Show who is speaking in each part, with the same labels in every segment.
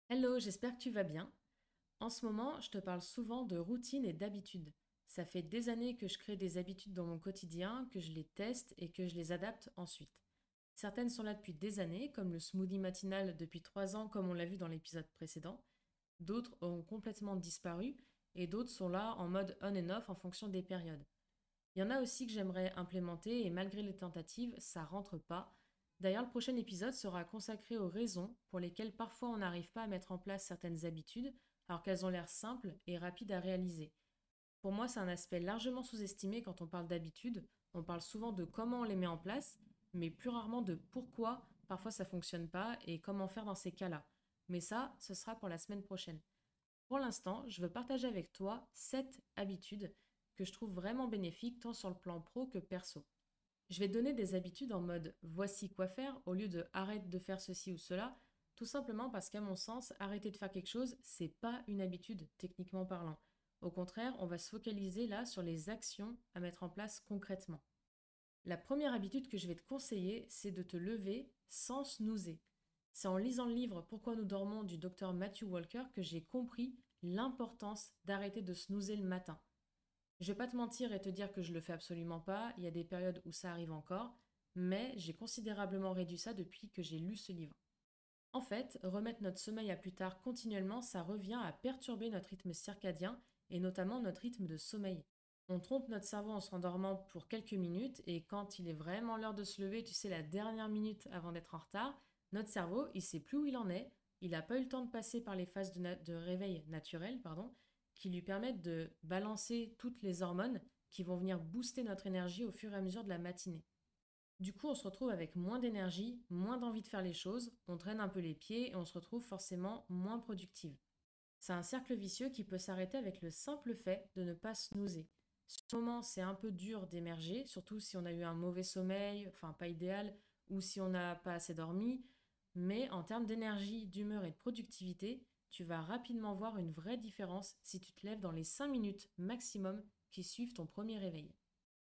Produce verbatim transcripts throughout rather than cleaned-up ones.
Speaker 1: Hello, j'espère que tu vas bien. En ce moment, je te parle souvent de routine et d'habitude. Ça fait des années que je crée des habitudes dans mon quotidien, que je les teste et que je les adapte ensuite. Certaines sont là depuis des années, comme le smoothie matinal depuis trois ans, comme on l'a vu dans l'épisode précédent. D'autres ont complètement disparu et d'autres sont là en mode on and off en fonction des périodes. Il y en a aussi que j'aimerais implémenter et malgré les tentatives, ça rentre pas. D'ailleurs, le prochain épisode sera consacré aux raisons pour lesquelles parfois on n'arrive pas à mettre en place certaines habitudes alors qu'elles ont l'air simples et rapides à réaliser. Pour moi, c'est un aspect largement sous-estimé quand on parle d'habitudes. On parle souvent de comment on les met en place, mais plus rarement de pourquoi parfois ça fonctionne pas et comment faire dans ces cas-là. Mais ça, ce sera pour la semaine prochaine. Pour l'instant, je veux partager avec toi sept habitudes que je trouve vraiment bénéfiques tant sur le plan pro que perso. Je vais te donner des habitudes en mode voici quoi faire au lieu de arrête de faire ceci ou cela, tout simplement parce qu'à mon sens, arrêter de faire quelque chose, c'est pas une habitude, techniquement parlant. Au contraire, on va se focaliser là sur les actions à mettre en place concrètement. La première habitude que je vais te conseiller, c'est de te lever sans snoozer. C'est en lisant le livre Pourquoi nous dormons du docteur Matthew Walker que j'ai compris l'importance d'arrêter de snoozer le matin. Je vais pas te mentir et te dire que je le fais absolument pas, il y a des périodes où ça arrive encore, mais j'ai considérablement réduit ça depuis que j'ai lu ce livre. En fait, remettre notre sommeil à plus tard continuellement, ça revient à perturber notre rythme circadien et notamment notre rythme de sommeil. On trompe notre cerveau en se rendormant pour quelques minutes et quand il est vraiment l'heure de se lever, tu sais, la dernière minute avant d'être en retard, notre cerveau, il sait plus où il en est, il n'a pas eu le temps de passer par les phases de, na- de réveil naturel, pardon, qui lui permettent de balancer toutes les hormones qui vont venir booster notre énergie au fur et à mesure de la matinée. Du coup, on se retrouve avec moins d'énergie, moins d'envie de faire les choses, on traîne un peu les pieds et on se retrouve forcément moins productive. C'est un cercle vicieux qui peut s'arrêter avec le simple fait de ne pas snoozer. Sur le moment, c'est un peu dur d'émerger, surtout si on a eu un mauvais sommeil, enfin pas idéal, ou si on n'a pas assez dormi. Mais en termes d'énergie, d'humeur et de productivité, tu vas rapidement voir une vraie différence si tu te lèves dans les cinq minutes maximum qui suivent ton premier réveil.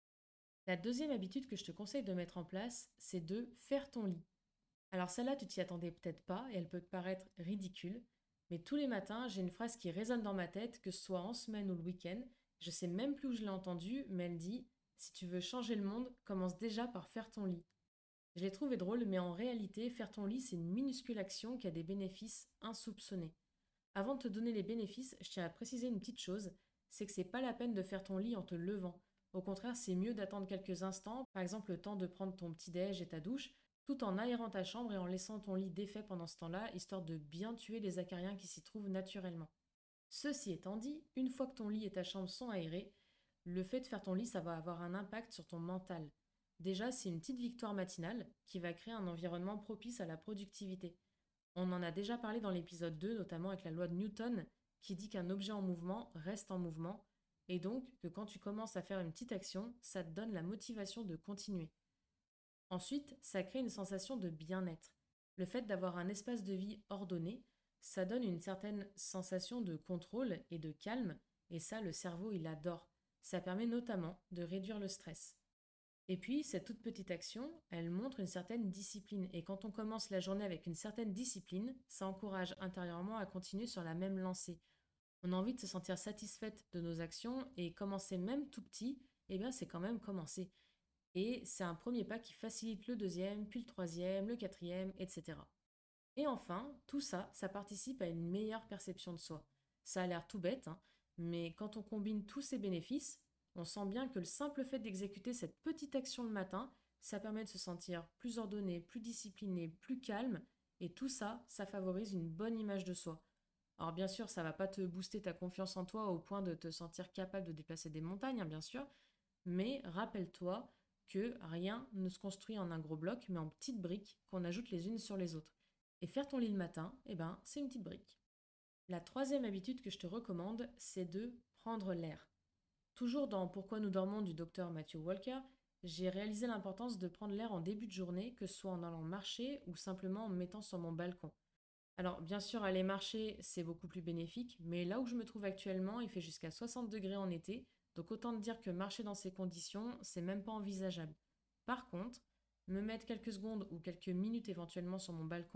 Speaker 1: La deuxième habitude que je te conseille de mettre en place, c'est de faire ton lit. Alors celle-là, tu t'y attendais peut-être pas et elle peut te paraître ridicule, mais tous les matins, j'ai une phrase qui résonne dans ma tête, que ce soit en semaine ou le week-end. Je sais même plus où je l'ai entendue, mais elle dit: si tu veux changer le monde, commence déjà par faire ton lit. Je l'ai trouvé drôle, mais en réalité, faire ton lit, c'est une minuscule action qui a des bénéfices insoupçonnés. Avant de te donner les bénéfices, je tiens à préciser une petite chose, c'est que c'est pas la peine de faire ton lit en te levant. Au contraire, c'est mieux d'attendre quelques instants, par exemple le temps de prendre ton petit-déj et ta douche, tout en aérant ta chambre et en laissant ton lit défait pendant ce temps-là, histoire de bien tuer les acariens qui s'y trouvent naturellement. Ceci étant dit, une fois que ton lit et ta chambre sont aérés, le fait de faire ton lit, ça va avoir un impact sur ton mental. Déjà, c'est une petite victoire matinale qui va créer un environnement propice à la productivité. On en a déjà parlé dans l'épisode deux, notamment avec la loi de Newton, qui dit qu'un objet en mouvement reste en mouvement, et donc que quand tu commences à faire une petite action, ça te donne la motivation de continuer. Ensuite, ça crée une sensation de bien-être. Le fait d'avoir un espace de vie ordonné, ça donne une certaine sensation de contrôle et de calme, et ça, le cerveau, il adore. Ça permet notamment de réduire le stress. Et puis, cette toute petite action, elle montre une certaine discipline. Et quand on commence la journée avec une certaine discipline, ça encourage intérieurement à continuer sur la même lancée. On a envie de se sentir satisfaite de nos actions et commencer même tout petit, eh bien c'est quand même commencer. Et c'est un premier pas qui facilite le deuxième, puis le troisième, le quatrième, et cetera. Et enfin, tout ça, ça participe à une meilleure perception de soi. Ça a l'air tout bête, hein, mais quand on combine tous ces bénéfices, on sent bien que le simple fait d'exécuter cette petite action le matin, ça permet de se sentir plus ordonné, plus discipliné, plus calme, et tout ça, ça favorise une bonne image de soi. Alors bien sûr, ça va pas te booster ta confiance en toi au point de te sentir capable de déplacer des montagnes, hein, bien sûr, mais rappelle-toi que rien ne se construit en un gros bloc, mais en petites briques qu'on ajoute les unes sur les autres. Et faire ton lit le matin, eh ben, c'est une petite brique. La troisième habitude que je te recommande, c'est de prendre l'air. Toujours dans Pourquoi nous dormons du docteur Matthew Walker, j'ai réalisé l'importance de prendre l'air en début de journée, que ce soit en allant marcher ou simplement en me mettant sur mon balcon. Alors, bien sûr, aller marcher, c'est beaucoup plus bénéfique, mais là où je me trouve actuellement, il fait jusqu'à soixante degrés en été, donc autant te dire que marcher dans ces conditions, c'est même pas envisageable. Par contre, me mettre quelques secondes ou quelques minutes éventuellement sur mon balcon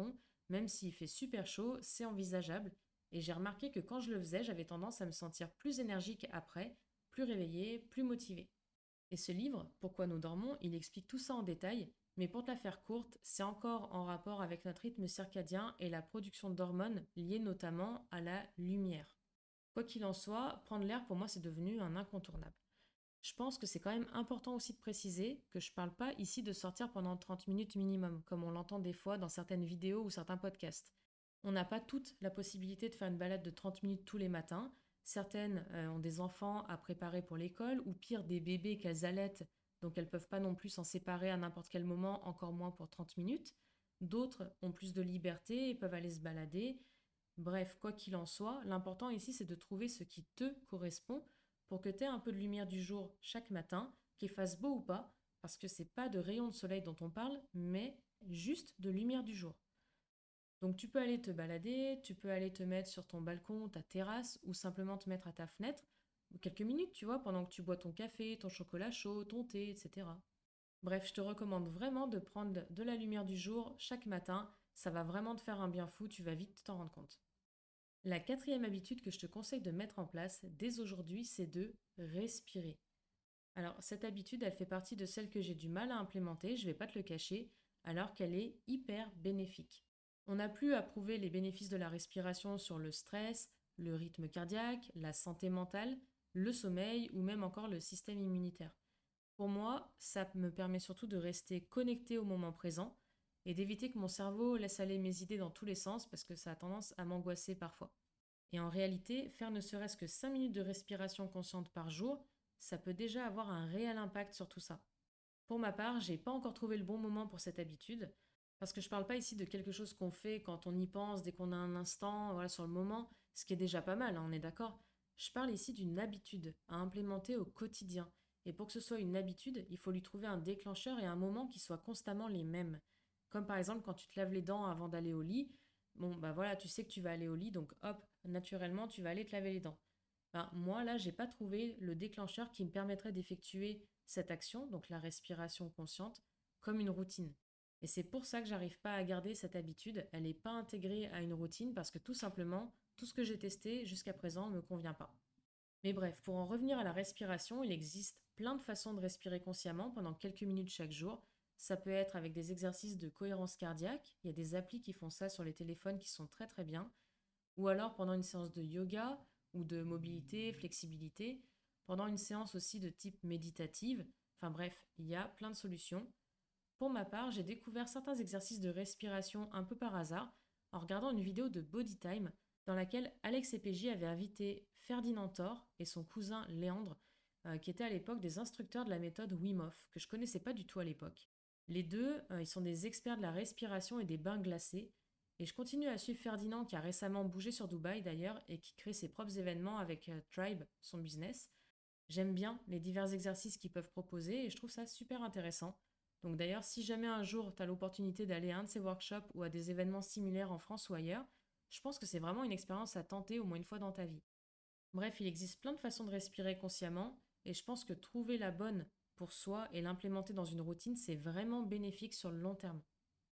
Speaker 1: Même s'il fait super chaud, c'est envisageable. Et j'ai remarqué que quand je le faisais, j'avais tendance à me sentir plus énergique après, plus réveillée, plus motivée. Et ce livre, Pourquoi nous dormons, il explique tout ça en détail, mais pour te la faire courte, c'est encore en rapport avec notre rythme circadien et la production d'hormones liées notamment à la lumière. Quoi qu'il en soit, prendre l'air pour moi c'est devenu un incontournable. Je pense que c'est quand même important aussi de préciser que je parle pas ici de sortir pendant trente minutes minimum, comme on l'entend des fois dans certaines vidéos ou certains podcasts. On n'a pas toute la possibilité de faire une balade de trente minutes tous les matins. Certaines euh, ont des enfants à préparer pour l'école, ou pire, des bébés qu'elles allaitent, donc elles ne peuvent pas non plus s'en séparer à n'importe quel moment, encore moins pour trente minutes. D'autres ont plus de liberté et peuvent aller se balader. Bref, quoi qu'il en soit, l'important ici c'est de trouver ce qui te correspond pour que tu aies un peu de lumière du jour chaque matin, qu'il fasse beau ou pas, parce que c'est pas de rayons de soleil dont on parle, mais juste de lumière du jour. Donc tu peux aller te balader, tu peux aller te mettre sur ton balcon, ta terrasse, ou simplement te mettre à ta fenêtre, quelques minutes, tu vois, pendant que tu bois ton café, ton chocolat chaud, ton thé, et cetera. Bref, je te recommande vraiment de prendre de la lumière du jour chaque matin, ça va vraiment te faire un bien fou, tu vas vite t'en rendre compte. La quatrième habitude que je te conseille de mettre en place dès aujourd'hui, c'est de respirer. Alors, cette habitude, elle fait partie de celles que j'ai du mal à implémenter, je ne vais pas te le cacher, alors qu'elle est hyper bénéfique. On n'a plus à prouver les bénéfices de la respiration sur le stress, le rythme cardiaque, la santé mentale, le sommeil ou même encore le système immunitaire. Pour moi, ça me permet surtout de rester connecté au moment présent et d'éviter que mon cerveau laisse aller mes idées dans tous les sens parce que ça a tendance à m'angoisser parfois. Et en réalité, faire ne serait-ce que cinq minutes de respiration consciente par jour, ça peut déjà avoir un réel impact sur tout ça. Pour ma part, j'ai pas encore trouvé le bon moment pour cette habitude, parce que je parle pas ici de quelque chose qu'on fait quand on y pense, dès qu'on a un instant, voilà, sur le moment, ce qui est déjà pas mal, hein, on est d'accord. Je parle ici d'une habitude à implémenter au quotidien. Et pour que ce soit une habitude, il faut lui trouver un déclencheur et un moment qui soient constamment les mêmes. Comme par exemple quand tu te laves les dents avant d'aller au lit, bon bah voilà, tu sais que tu vas aller au lit, donc hop, naturellement tu vas aller te laver les dents. Ben, moi, là, j'ai pas trouvé le déclencheur qui me permettrait d'effectuer cette action, donc la respiration consciente, comme une routine. Et c'est pour ça que j'arrive pas à garder cette habitude. Elle n'est pas intégrée à une routine parce que tout simplement, tout ce que j'ai testé jusqu'à présent ne me convient pas. Mais bref, pour en revenir à la respiration, il existe plein de façons de respirer consciemment pendant quelques minutes chaque jour. Ça peut être avec des exercices de cohérence cardiaque. Il y a des applis qui font ça sur les téléphones qui sont très très bien. Ou alors pendant une séance de yoga ou de mobilité, flexibilité, pendant une séance aussi de type méditative. Enfin bref, il y a plein de solutions. Pour ma part, j'ai découvert certains exercices de respiration un peu par hasard en regardant une vidéo de Body Time dans laquelle Alex et P J avaient invité Ferdinand Thor et son cousin Léandre, euh, qui étaient à l'époque des instructeurs de la méthode Wim Hof, que je connaissais pas du tout à l'époque. Les deux, euh, ils sont des experts de la respiration et des bains glacés, et je continue à suivre Ferdinand qui a récemment bougé sur Dubaï d'ailleurs et qui crée ses propres événements avec euh, Tribe, son business. J'aime bien les divers exercices qu'ils peuvent proposer et je trouve ça super intéressant. Donc d'ailleurs, si jamais un jour tu as l'opportunité d'aller à un de ces workshops ou à des événements similaires en France ou ailleurs, je pense que c'est vraiment une expérience à tenter au moins une fois dans ta vie. Bref, il existe plein de façons de respirer consciemment et je pense que trouver la bonne pour soi et l'implémenter dans une routine, c'est vraiment bénéfique sur le long terme.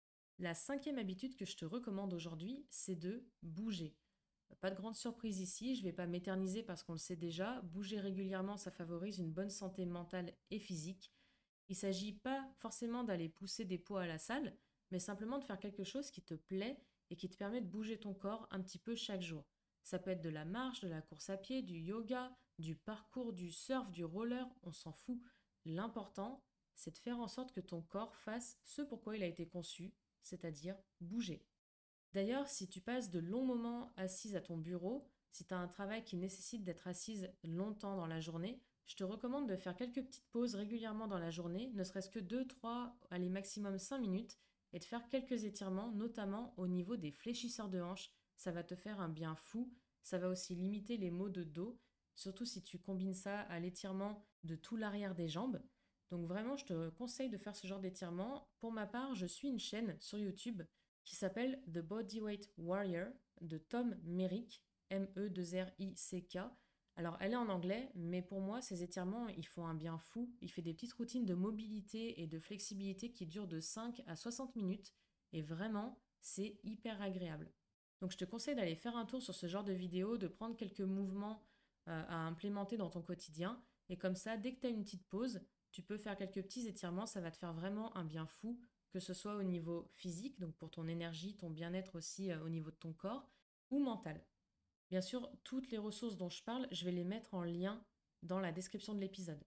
Speaker 1: La cinquième habitude que je te recommande aujourd'hui, c'est de bouger. Pas de grande surprise ici, je ne vais pas m'éterniser parce qu'on le sait déjà, bouger régulièrement, ça favorise une bonne santé mentale et physique. Il ne s'agit pas forcément d'aller pousser des poids à la salle, mais simplement de faire quelque chose qui te plaît et qui te permet de bouger ton corps un petit peu chaque jour. Ça peut être de la marche, de la course à pied, du yoga, du parcours, du surf, du roller, on s'en fout. L'important, c'est de faire en sorte que ton corps fasse ce pourquoi il a été conçu, c'est-à-dire bouger. D'ailleurs, si tu passes de longs moments assise à ton bureau, si tu as un travail qui nécessite d'être assise longtemps dans la journée, je te recommande de faire quelques petites pauses régulièrement dans la journée, ne serait-ce que deux, trois, allez maximum cinq minutes, et de faire quelques étirements, notamment au niveau des fléchisseurs de hanches. Ça va te faire un bien fou, ça va aussi limiter les maux de dos, surtout si tu combines ça à l'étirement de tout l'arrière des jambes. Donc vraiment, je te conseille de faire ce genre d'étirement. Pour ma part, je suis une chaîne sur YouTube qui s'appelle The Bodyweight Warrior de Tom Merrick, M E deux R I C K. Alors, elle est en anglais, mais pour moi, ces étirements, ils font un bien fou. Il fait des petites routines de mobilité et de flexibilité qui durent de cinq à soixante minutes. Et vraiment, c'est hyper agréable. Donc je te conseille d'aller faire un tour sur ce genre de vidéo, de prendre quelques mouvements euh, à implémenter dans ton quotidien. Et comme ça, dès que tu as une petite pause, tu peux faire quelques petits étirements, ça va te faire vraiment un bien fou, que ce soit au niveau physique, donc pour ton énergie, ton bien-être aussi euh, au niveau de ton corps, ou mental. Bien sûr, toutes les ressources dont je parle, je vais les mettre en lien dans la description de l'épisode.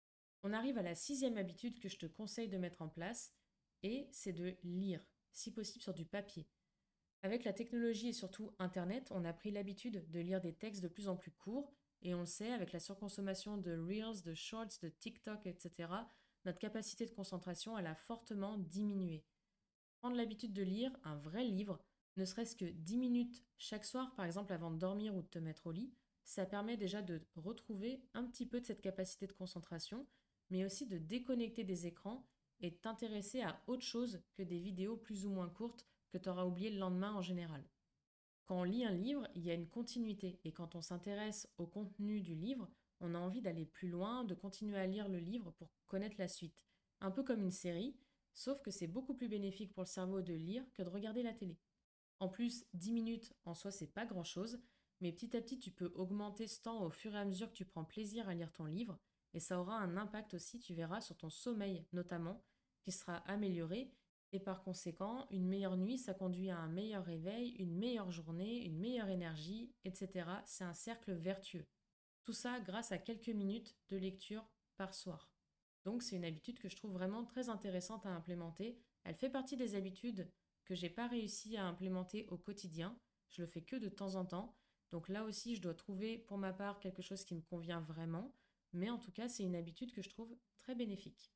Speaker 1: On arrive à la sixième habitude que je te conseille de mettre en place, et c'est de lire, si possible sur du papier. Avec la technologie et surtout Internet, on a pris l'habitude de lire des textes de plus en plus courts, et on le sait, avec la surconsommation de Reels, de Shorts, de TikTok, et cetera, notre capacité de concentration, elle a fortement diminué. Prendre l'habitude de lire un vrai livre, ne serait-ce que dix minutes chaque soir, par exemple avant de dormir ou de te mettre au lit, ça permet déjà de retrouver un petit peu de cette capacité de concentration, mais aussi de déconnecter des écrans et de t'intéresser à autre chose que des vidéos plus ou moins courtes que tu auras oubliées le lendemain en général. Quand on lit un livre, il y a une continuité, et quand on s'intéresse au contenu du livre, on a envie d'aller plus loin, de continuer à lire le livre pour connaître la suite. Un peu comme une série, sauf que c'est beaucoup plus bénéfique pour le cerveau de lire que de regarder la télé. En plus, dix minutes en soi, c'est pas grand chose, mais petit à petit, tu peux augmenter ce temps au fur et à mesure que tu prends plaisir à lire ton livre, et ça aura un impact aussi, tu verras, sur ton sommeil notamment, qui sera amélioré, et par conséquent, une meilleure nuit, ça conduit à un meilleur réveil, une meilleure journée, une meilleure énergie, et cetera. C'est un cercle vertueux. Tout ça grâce à quelques minutes de lecture par soir. Donc c'est une habitude que je trouve vraiment très intéressante à implémenter. Elle fait partie des habitudes que j'ai pas réussi à implémenter au quotidien. Je le fais que de temps en temps. Donc là aussi, je dois trouver pour ma part quelque chose qui me convient vraiment. Mais en tout cas, c'est une habitude que je trouve très bénéfique.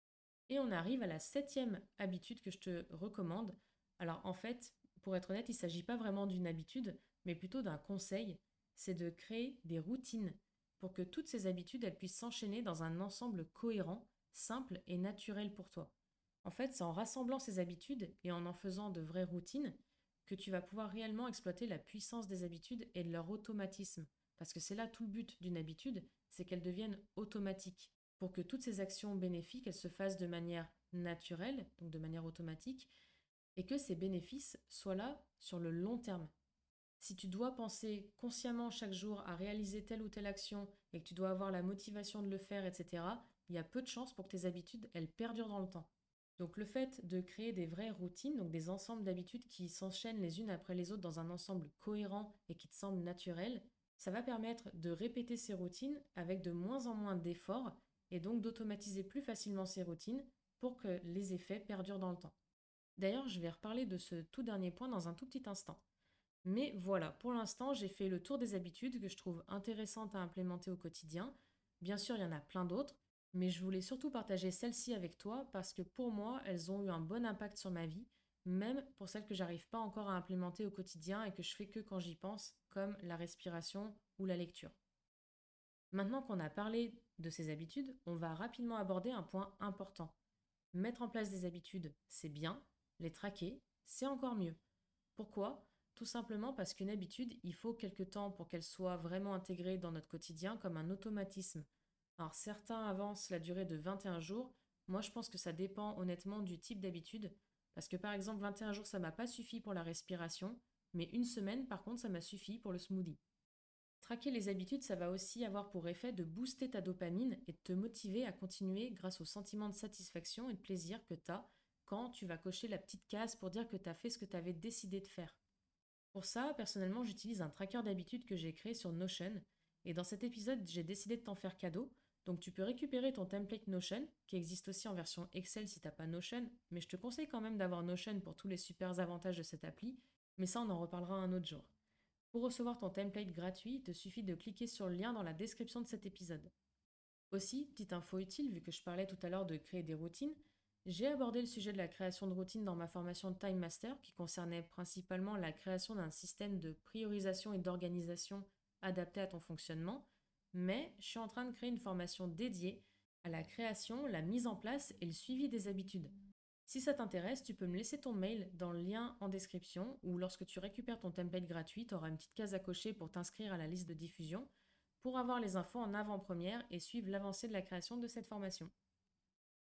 Speaker 1: Et on arrive à la septième habitude que je te recommande. Alors en fait, pour être honnête, il ne s'agit pas vraiment d'une habitude, mais plutôt d'un conseil. C'est de créer des routines pour que toutes ces habitudes, elles puissent s'enchaîner dans un ensemble cohérent, simple et naturel pour toi. En fait, c'est en rassemblant ces habitudes et en en faisant de vraies routines que tu vas pouvoir réellement exploiter la puissance des habitudes et de leur automatisme. Parce que c'est là tout le but d'une habitude, c'est qu'elle devienne automatique pour que toutes ces actions bénéfiques, elles se fassent de manière naturelle, donc de manière automatique, et que ces bénéfices soient là sur le long terme. Si tu dois penser consciemment chaque jour à réaliser telle ou telle action et que tu dois avoir la motivation de le faire, et cetera, il y a peu de chances pour que tes habitudes, elles perdurent dans le temps. Donc le fait de créer des vraies routines, donc des ensembles d'habitudes qui s'enchaînent les unes après les autres dans un ensemble cohérent et qui te semble naturel, ça va permettre de répéter ces routines avec de moins en moins d'efforts et donc d'automatiser plus facilement ces routines pour que les effets perdurent dans le temps. D'ailleurs, je vais reparler de ce tout dernier point dans un tout petit instant. Mais voilà, pour l'instant, j'ai fait le tour des habitudes que je trouve intéressantes à implémenter au quotidien. Bien sûr, il y en a plein d'autres, mais je voulais surtout partager celles-ci avec toi parce que pour moi, elles ont eu un bon impact sur ma vie, même pour celles que j'arrive pas encore à implémenter au quotidien et que je fais que quand j'y pense, comme la respiration ou la lecture. Maintenant qu'on a parlé de ces habitudes, on va rapidement aborder un point important. Mettre en place des habitudes, c'est bien, les traquer, c'est encore mieux. Pourquoi? Tout simplement parce qu'une habitude, il faut quelque temps pour qu'elle soit vraiment intégrée dans notre quotidien comme un automatisme. Alors certains avancent la durée de vingt et un jours, moi je pense que ça dépend honnêtement du type d'habitude, parce que par exemple vingt et un jours ça m'a pas suffi pour la respiration, mais une semaine par contre ça m'a suffi pour le smoothie. Traquer les habitudes, ça va aussi avoir pour effet de booster ta dopamine et de te motiver à continuer grâce au sentiment de satisfaction et de plaisir que tu as quand tu vas cocher la petite case pour dire que tu as fait ce que tu avais décidé de faire. Pour ça, personnellement, j'utilise un tracker d'habitudes que j'ai créé sur Notion. Et dans cet épisode, j'ai décidé de t'en faire cadeau. Donc tu peux récupérer ton template Notion, qui existe aussi en version Excel si t'as pas Notion, mais je te conseille quand même d'avoir Notion pour tous les super avantages de cette appli, mais ça on en reparlera un autre jour. Pour recevoir ton template gratuit, il te suffit de cliquer sur le lien dans la description de cet épisode. Aussi, petite info utile, vu que je parlais tout à l'heure de créer des routines, j'ai abordé le sujet de la création de routines dans ma formation de Time Master, qui concernait principalement la création d'un système de priorisation et d'organisation adapté à ton fonctionnement, mais je suis en train de créer une formation dédiée à la création, la mise en place et le suivi des habitudes. Si ça t'intéresse, tu peux me laisser ton mail dans le lien en description ou lorsque tu récupères ton template gratuit, tu auras une petite case à cocher pour t'inscrire à la liste de diffusion pour avoir les infos en avant-première et suivre l'avancée de la création de cette formation.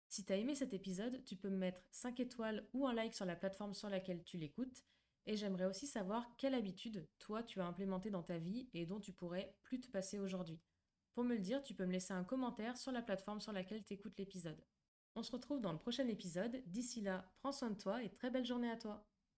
Speaker 1: Si t'as aimé cet épisode, tu peux me mettre cinq étoiles ou un like sur la plateforme sur laquelle tu l'écoutes. Et j'aimerais aussi savoir quelle habitude, toi, tu as implémentée dans ta vie et dont tu pourrais plus te passer aujourd'hui. Pour me le dire, tu peux me laisser un commentaire sur la plateforme sur laquelle tu écoutes l'épisode. On se retrouve dans le prochain épisode. D'ici là, prends soin de toi et très belle journée à toi.